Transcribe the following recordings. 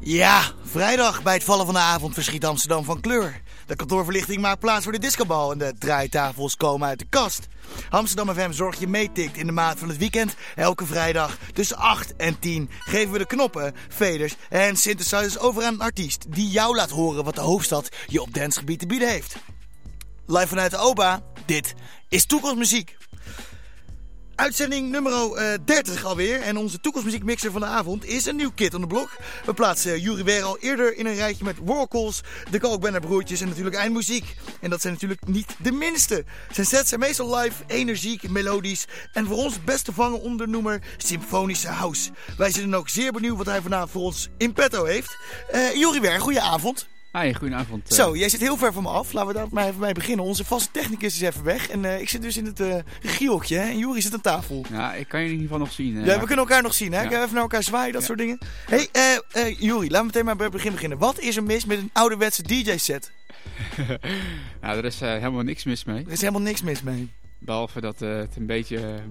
Ja, vrijdag bij het vallen van de avond verschiet Amsterdam van kleur. De kantoorverlichting maakt plaats voor de discobal en de draaitafels komen uit de kast. Amsterdam FM zorgt je meetikt in de maand van het weekend. Elke vrijdag tussen 8 en 10 geven we de knoppen, faders en synthesizers over aan een artiest die jou laat horen wat de hoofdstad je op dancegebied te bieden heeft. Live vanuit de OBA, dit is Toekomstmuziek. Uitzending nummer 30 alweer. En onze toekomstmuziekmixer van de avond is een nieuw kid on the block. We plaatsen Yuri weer al eerder in een rijtje met Warhols, de Kalkbrenner broertjes en natuurlijk eindmuziek. En dat zijn natuurlijk niet de minste. Zijn sets zijn meestal live, energiek, melodisch en voor ons best te vangen onder de noemer symfonische house. Wij zijn dan ook zeer benieuwd wat hij vanavond voor ons in petto heeft. Yuri weer, goeie avond. Hi, goedenavond. Zo, jij zit heel ver van me af. Laten we daar maar even mee beginnen. Onze vaste technicus is even weg. En ik zit dus in het regiehokje. Hè? En Yuri zit aan tafel. Ja, ik kan je in ieder geval nog zien. Ja, we kunnen elkaar nog zien. Hè? Ja. Even naar elkaar zwaaien, dat soort dingen. Hey, Yuri, laten we meteen maar bij het begin beginnen. Wat is er mis met een ouderwetse DJ-set? Nou, er is helemaal niks mis mee. Er is helemaal niks mis mee. Behalve dat het een beetje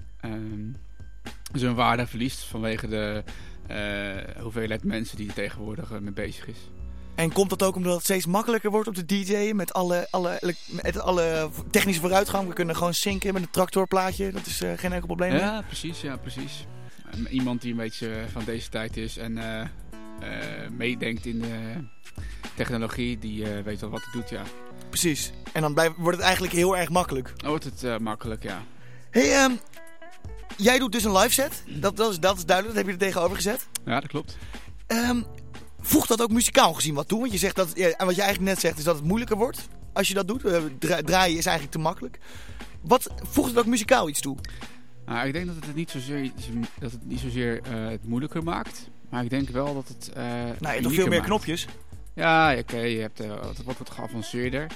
zijn waarde verliest vanwege de hoeveelheid mensen die er tegenwoordig mee bezig is. En komt dat ook omdat het steeds makkelijker wordt op de DJ'en met alle technische vooruitgang? We kunnen gewoon synken met een tractorplaatje. Dat is geen enkel probleem. Ja, precies. Iemand die een beetje van deze tijd is en meedenkt in de technologie, die weet wel wat het doet, ja. Precies. En dan wordt het eigenlijk heel erg makkelijk. Dan wordt het makkelijk, ja. Hey, jij doet dus een live set. Dat is duidelijk. Dat heb je er tegenover gezet. Ja, dat klopt. Voegt dat ook muzikaal gezien wat toe? Want je zegt dat, en wat je eigenlijk net zegt is dat het moeilijker wordt als je dat doet. Draaien is eigenlijk te makkelijk. Wat voegt het ook muzikaal iets toe? Nou, ik denk dat het niet zozeer het moeilijker maakt. Maar ik denk wel dat het je hebt nog veel meer knopjes. Ja, oké, je hebt het wordt wat geavanceerder.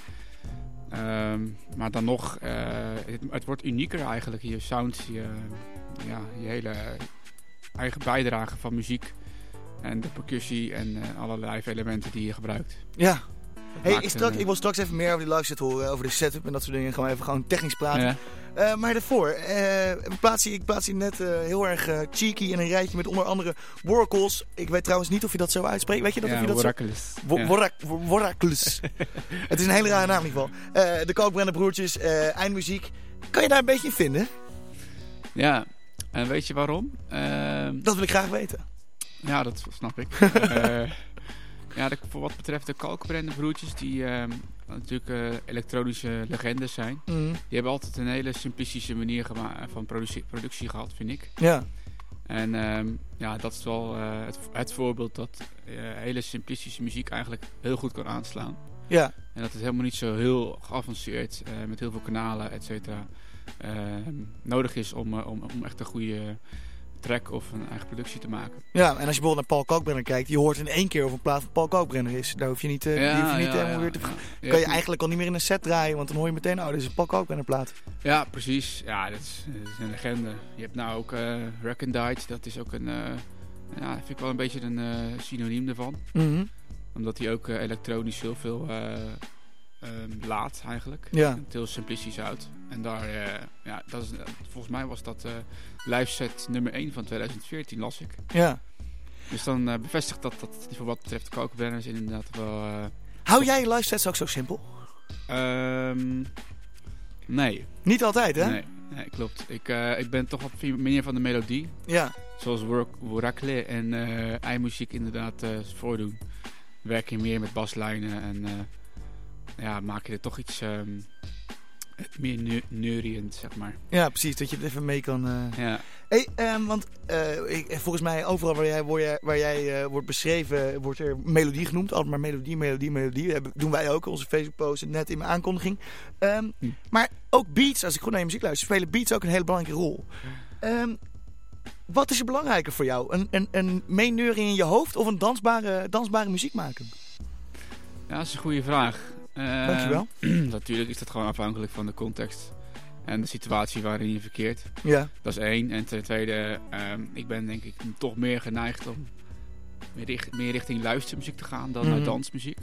Maar dan nog, het wordt unieker eigenlijk. Je sound, je hele eigen bijdrage van muziek. En de percussie en alle live elementen die je gebruikt. Ja. Hey, ik wil straks even meer over die live set horen. Over de setup en dat soort dingen. Gaan we even gewoon technisch praten. Ja. Maar daarvoor. Ik plaats je net heel erg cheeky in een rijtje met onder andere Warhols. Ik weet trouwens niet of je dat zo uitspreekt. Weet je dat? Ja, of je dat Warhols. Het is een hele rare naam in ieder geval. De Kalkbrenner broertjes. Eindmuziek. Kan je daar een beetje in vinden? Ja. En weet je waarom? Dat wil ik graag weten. Ja, dat snap ik. Voor wat betreft de Kalkbrenner broertjes, die natuurlijk elektronische legendes zijn. Mm. Die hebben altijd een hele simplistische manier van productie gehad, vind ik. Ja. En dat is wel het voorbeeld dat hele simplistische muziek eigenlijk heel goed kan aanslaan. Ja. En dat het helemaal niet zo heel geavanceerd, met heel veel kanalen, et cetera, nodig is om echt een goede track of een eigen productie te maken. Ja, en als je bijvoorbeeld naar Paul Kalkbrenner kijkt, je hoort in één keer of een plaat van Paul Kalkbrenner is. Daar hoef je niet helemaal weer te... Kan je eigenlijk al niet meer in een set draaien, want dan hoor je meteen, dit is een Paul Kalkbrenner plaat. Ja, precies. Ja, dat is een legende. Je hebt nou ook Recondite, dat is ook vind ik wel een beetje een synoniem ervan. Mm-hmm. Omdat hij ook elektronisch heel veel laat eigenlijk. Ja. Het heel simplistisch uit. En daar, volgens mij was dat live set nummer 1 van 2014, las ik. Ja. Dus dan bevestigt dat voor wat betreft de Kalkbrenners inderdaad wel... Hou jij je live sets ook zo simpel? Nee. Niet altijd, hè? Nee, klopt. Ik ben toch wat meer van de melodie. Ja. Zoals Warhols en eindmuziek inderdaad voordoen. Werk je meer met baslijnen en maak je er toch iets meer neuriënd, zeg maar. Ja, precies, dat je het even mee kan... Ja. Hey, want volgens mij overal waar jij wordt beschreven, wordt er melodie genoemd. Altijd maar melodie. Dat doen wij ook, onze Facebook-post net in mijn aankondiging. Maar ook beats, als ik goed naar je muziek luister, spelen beats ook een hele belangrijke rol. Wat is er belangrijker voor jou? Een meeneuring in je hoofd of een dansbare muziek maken? Ja, dat is een goede vraag. Dankjewel. Natuurlijk is dat gewoon afhankelijk van de context en de situatie waarin je verkeert. Ja. Dat is 1. En ten tweede, ik ben denk ik toch meer geneigd om meer richting luistermuziek te gaan dan naar dansmuziek.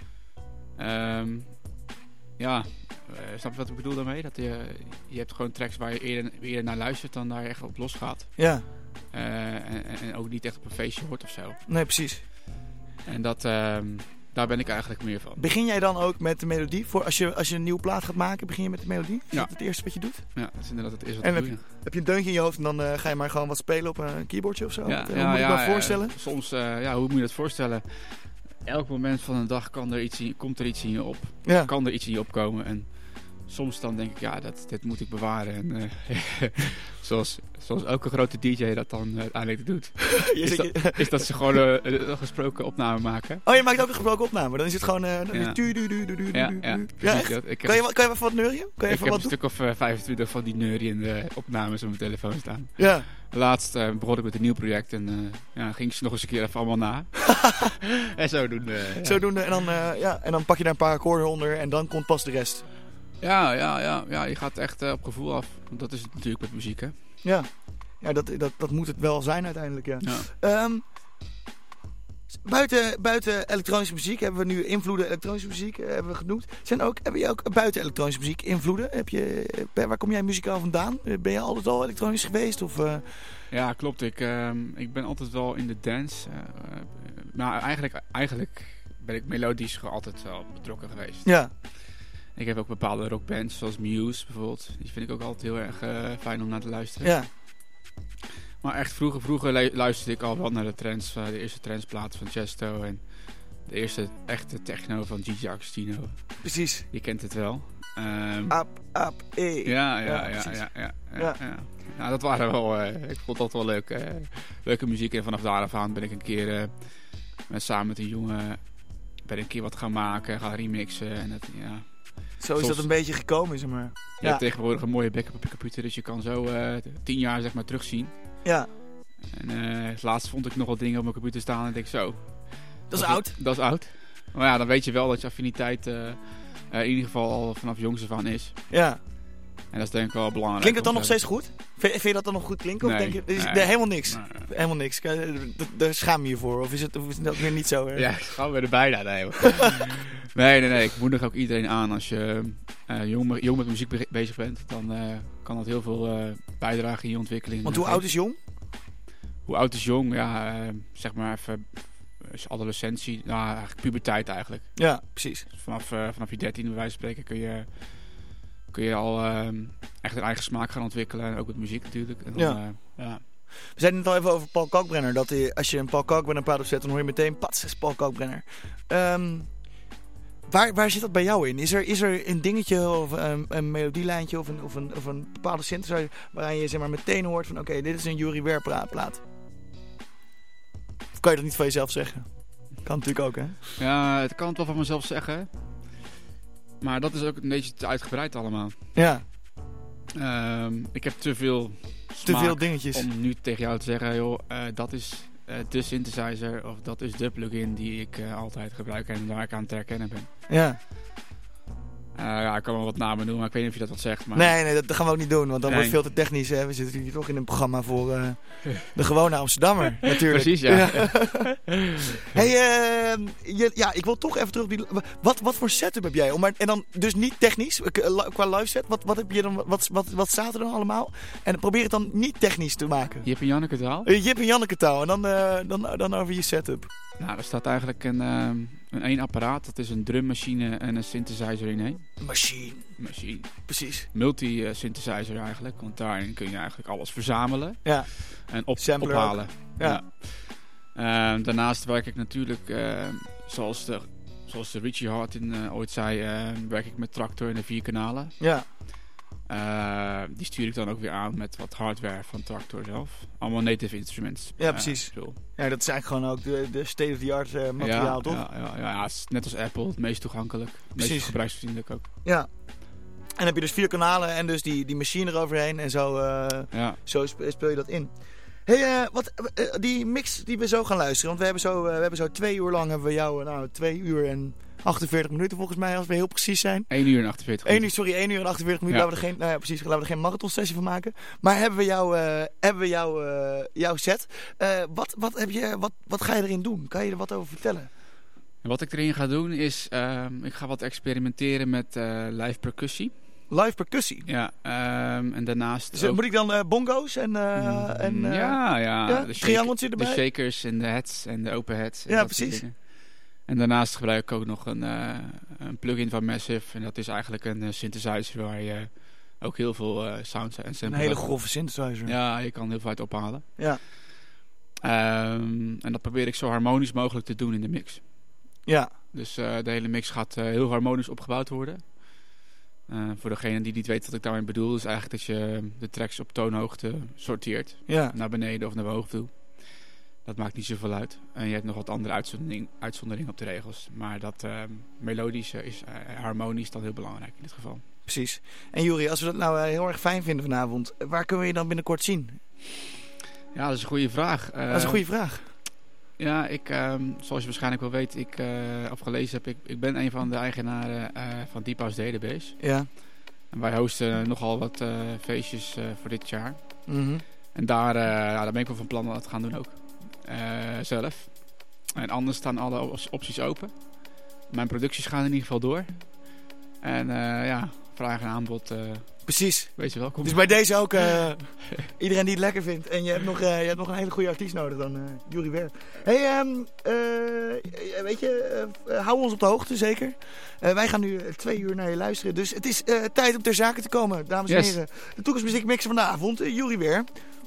Snap je wat ik bedoel daarmee? Dat je hebt gewoon tracks waar je eerder naar luistert dan daar echt op los gaat. Ja. En ook niet echt op een feestje hoort of zo. Nee, precies. En daar ben ik eigenlijk meer van. Begin jij dan ook met de melodie? Als je een nieuwe plaat gaat maken, begin je met de melodie? Is dat het eerste wat je doet? Ja, dat is inderdaad het eerste En wat ik doe. heb je een deuntje in je hoofd en dan ga je maar gewoon wat spelen op een keyboardje of zo? Ja, hoe moet ik dat voorstellen? Soms, hoe moet je dat voorstellen? Elk moment van een dag komt er iets in je op. Ja. Kan er iets in je opkomen. En soms dan denk ik, dit moet ik bewaren. En zoals elke grote DJ dat dan uiteindelijk doet. Is dat ze gewoon een gesproken opname maken. Oh, je maakt ook een gesproken opname. Dan is het gewoon... Kan je even wat neurien? Ik heb een stuk of 25 van die neuriënde opnames op mijn telefoon staan. Ja. Laatst begon ik met een nieuw project en ging ze nog eens een keer even allemaal na. En zodoende. Zodoende en dan pak je daar een paar akkoorden onder en dan komt pas de rest. Ja, je gaat echt op gevoel af. Want dat is het natuurlijk met muziek, hè? Ja, dat moet het wel zijn uiteindelijk, ja. Buiten elektronische muziek hebben we nu invloeden elektronische muziek, hebben we genoemd. Heb je ook buiten elektronische muziek invloeden? Waar kom jij muzikaal vandaan? Ben je altijd al elektronisch geweest? Of, Ja, klopt. Ik ben altijd wel in de dance. Maar eigenlijk ben ik melodisch altijd wel betrokken geweest. Ja. Ik heb ook bepaalde rockbands, zoals Muse bijvoorbeeld. Die vind ik ook altijd heel erg fijn om naar te luisteren. Ja. Maar echt vroeger luisterde ik al wel naar de trends. De eerste trendsplaat van Chesto en de eerste echte techno van Gigi Agostino. Precies. Je kent het wel. Ja. Nou, dat waren wel... ik vond dat wel leuke muziek. En vanaf daar af aan ben ik een keer samen met een jongen een keer wat gaan maken, gaan remixen. En Zo is dat een beetje gekomen, zeg maar. Je hebt tegenwoordig een mooie backup op je computer, dus je kan zo 10 jaar zeg maar terugzien. Ja. En laatst vond ik nog wat dingen op mijn computer staan en denk zo... Dat is oud. Dat is oud. Maar ja, dan weet je wel dat je affiniteit in ieder geval al vanaf jongs af aan is. Ja. En dat is denk ik wel belangrijk. Klinkt het dan nog steeds goed? Vind je dat dan nog goed klinken? Nee. Of denk je, helemaal niks? Nee. Helemaal niks. Daar schaam je je voor? Of is het dat weer niet zo? Hè? Ja, gaan we er bijna. Nee. Ik moedig ook iedereen aan. Als je jong met muziek bezig bent, dan kan dat heel veel bijdragen in je ontwikkeling. Want hoe oud is jong? Hoe oud is jong? Ja, zeg maar even... is adolescentie, eigenlijk puberteit eigenlijk. Ja, precies. Dus vanaf je 13e bij wijze van spreken kun je al echt een eigen smaak gaan ontwikkelen. Ook met muziek natuurlijk. En dan, We zeiden het al even over Paul Kalkbrenner. Dat als je een Paul Kalkbrenner plaat opzet, dan hoor je meteen, pats, is Paul Kalkbrenner. Waar zit dat bij jou in? Is er een dingetje of een melodielijntje of een bepaalde synthesizer waarin je zeg maar meteen hoort van oké, dit is een Yuri Ware plaat? Of kan je dat niet van jezelf zeggen? Kan natuurlijk ook, hè? Ja, het kan het wel van mezelf zeggen. Maar dat is ook een beetje te uitgebreid allemaal. Ja. Ik heb te veel dingetjes om nu tegen jou te zeggen, joh, dat is de synthesizer of dat is de plugin die ik altijd gebruik en waar ik aan te herkennen ben. Ja. Ik kan wel wat namen noemen, maar ik weet niet of je dat wat zegt. Maar... Nee, dat gaan we ook niet doen, want dan wordt het veel te technisch. Hè? We zitten hier toch in een programma voor de gewone Amsterdammer, natuurlijk. Precies, ja. Hey, ik wil toch even terug op die... Wat voor setup heb jij? En dan dus niet technisch, qua live set. Wat heb je dan? Wat staat er dan allemaal? En probeer het dan niet technisch te maken. Jip en Janneke taal? Jip en Janneke taal. En dan over je setup. Nou, er staat eigenlijk een één apparaat. Dat is een drummachine en een synthesizer in één. Machine. Precies. Multi-synthesizer eigenlijk. Want daarin kun je eigenlijk alles verzamelen. Ja. En ophalen. Ja. Daarnaast werk ik natuurlijk, zoals de Richie Hawtin ooit zei, werk ik met Traktor en de 4 kanalen. Ja. Die stuur ik dan ook weer aan met wat hardware van Traktor zelf. Allemaal native instruments. Ja, precies. Ja, dat is eigenlijk gewoon ook de state-of-the-art materiaal, toch? Ja, net als Apple, het meest toegankelijk. Het meest gebruiksvriendelijk ook. Ja. En heb je dus 4 kanalen en dus die machine eroverheen en zo, zo speel je dat in. Hey, die mix die we zo gaan luisteren, want we hebben zo 2 uur lang hebben we jou, 2 uur en 48 minuten volgens mij, als we heel precies zijn. 1 uur en 48 minuten. 1 uur en 48 minuten. Laten we er geen marathonsessie van maken. Maar hebben we jouw set. Wat ga je erin doen? Kan je er wat over vertellen? En wat ik erin ga doen is, ik ga wat experimenteren met live percussie. Live percussie? Ja, en daarnaast dus ook... Moet ik dan bongo's en ja, triangeltje erbij? De shakers en de heads en de open heads. Ja, precies. En daarnaast gebruik ik ook nog een plugin van Massive. En dat is eigenlijk een synthesizer waar je ook heel veel sounds en samples... Een hele grove synthesizer. Ja, je kan heel veel uit ophalen. Ja. En dat probeer ik zo harmonisch mogelijk te doen in de mix. Ja. Dus de hele mix gaat heel harmonisch opgebouwd worden. Voor degene die niet weet wat ik daarmee bedoel, is eigenlijk dat je de tracks op toonhoogte sorteert. Ja. Naar beneden of naar boven toe. Dat maakt niet zoveel uit. En je hebt nog wat andere uitzonderingen op de regels. Maar dat melodische is harmonisch dan heel belangrijk in dit geval. Precies. En Juri, als we dat nou heel erg fijn vinden vanavond, waar kunnen we je dan binnenkort zien? Ja, dat is een goede vraag. Dat is een goede vraag. Ja, zoals je waarschijnlijk wel weet, of gelezen heb, ik ben een van de eigenaren van Deep House Database. Ja. En wij hosten nogal wat feestjes voor dit jaar. Mm-hmm. En daar ben ik wel van plan om dat te gaan doen ook. Zelf. En anders staan alle opties open. Mijn producties gaan in ieder geval door. En vraag en aanbod... Precies. Wees je welkom. Dus bij deze ook iedereen die het lekker vindt. En je hebt nog een hele goede artiest nodig dan Juri Werf. Hey, weet je, hou ons op de hoogte zeker. Wij gaan nu 2 uur naar je luisteren. Dus het is tijd om ter zake te komen, dames en heren. De toekomstmuziek mixer van de avond, Juri Werf.